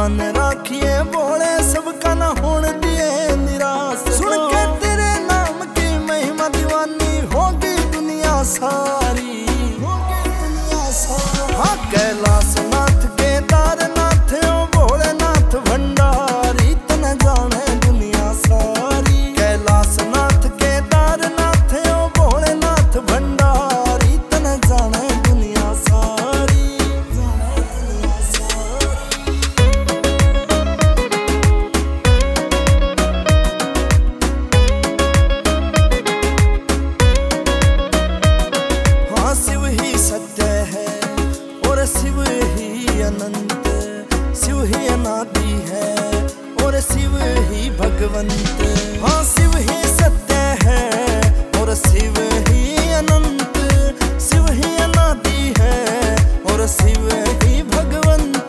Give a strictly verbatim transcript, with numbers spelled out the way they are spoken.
मान राखिए बोले सबका ना होने दिए निराश। सुन के तेरे नाम की महिमा दीवानी होगी दुनिया सारी, होगी दुनिया सारी। हाँ कैलाश नाथ केदारनाथ ओ भोलेनाथ भंडारी तन जाने दुनिया सारी। कैलाश नाथ केदारनाथ ओ भोलेनाथ भंडारी तन जाने दुनिया सारी, जाने दुनिया सारी। हाँ शिव ही सत्य है और शिव ही अनंत, शिव ही अनादि है और शिव ही भगवंत। हाँ शिव ही सत्य है और शिव ही अनंत, शिव ही अनादि है और शिव ही भगवंत।